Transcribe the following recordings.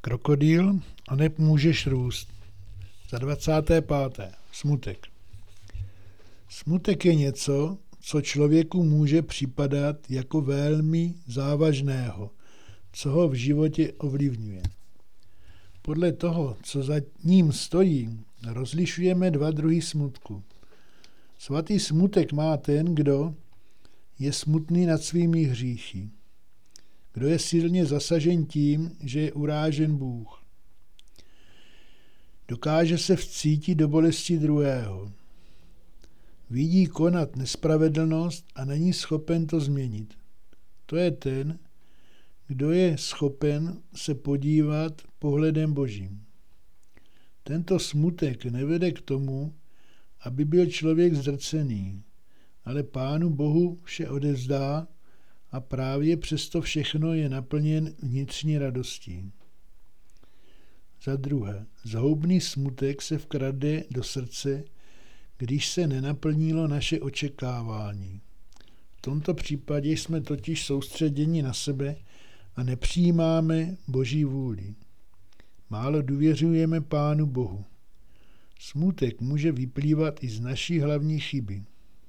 Krokodýl, aneb můžeš růst. Za 25. Smutek. Smutek je něco, co člověku může připadat jako velmi závažného, co ho v životě ovlivňuje. Podle toho, co za ním stojí, rozlišujeme dva druhy smutku. Svatý smutek má ten, kdo je smutný nad svými hříchy, kdo je silně zasažen tím, že je urážen Bůh. Dokáže se vcítit do bolesti druhého. Vidí konat nespravedlnost a není schopen to změnit. To je ten, kdo je schopen se podívat pohledem Božím. Tento smutek nevede k tomu, aby byl člověk zdrcený, ale Pánu Bohu vše odevzdá a právě přesto všechno je naplněn vnitřní radostí. Za druhé, zhoubný smutek se vkrade do srdce, když se nenaplnilo naše očekávání. V tomto případě jsme totiž soustředěni na sebe a nepřijímáme Boží vůli. Málo důvěřujeme Pánu Bohu. Smutek může vyplývat i z naší hlavní chyby.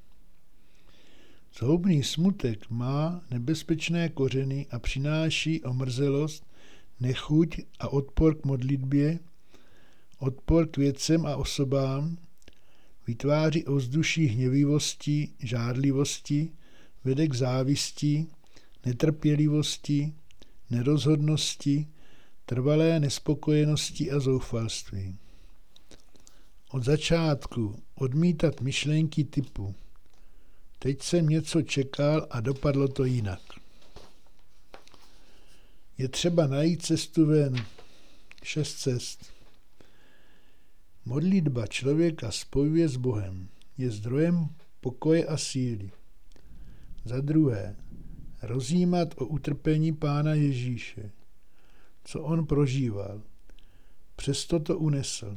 Zhoubný smutek má nebezpečné kořeny a přináší omrzelost, nechuť a odpor k modlitbě, odpor k věcem a osobám, vytváří ovzduší hněvivosti, žárlivosti, vede k závisti, netrpělivosti, nerozhodnosti, trvalé nespokojenosti a zoufalství. Od začátku odmítat myšlenky typu teď jsem něco čekal a dopadlo to jinak. Je třeba najít cestu ven. 6 cest. Modlitba člověka spojuje s Bohem. Je zdrojem pokoje a síly. Za druhé, rozjímat o utrpení Pána Ježíše. Co on prožíval. Přesto to unesl.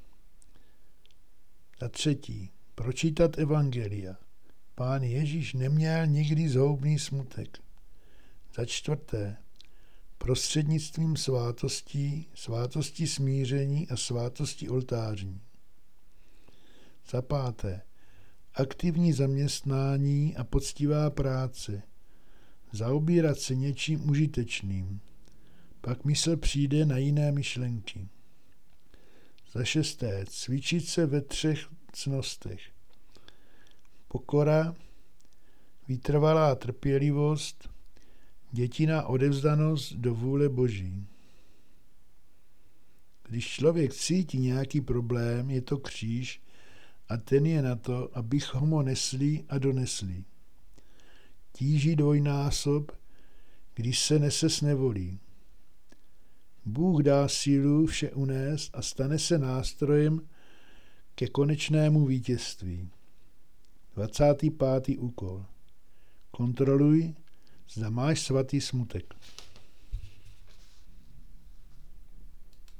Za třetí, pročítat evangelia. Pán Ježíš neměl nikdy zhoubný smutek. Za čtvrté, prostřednictvím svátosti smíření a svátosti oltářní. Za páté, aktivní zaměstnání a poctivá práce. Zaobírat se něčím užitečným. Pak mysl přijde na jiné myšlenky. Za šesté, cvičit se ve 3 cnostech. Pokora, vytrvalá trpělivost, dětinná odevzdanost do vůle Boží. Když člověk cítí nějaký problém, je to kříž a ten je na to, abychom ho nesli a donesli. Tíží dvojnásob, když se nese s nevolí. Bůh dá sílu vše unést a stane se nástrojem ke konečnému vítězství. 25. úkol. Kontroluj, zda máš svatý smutek.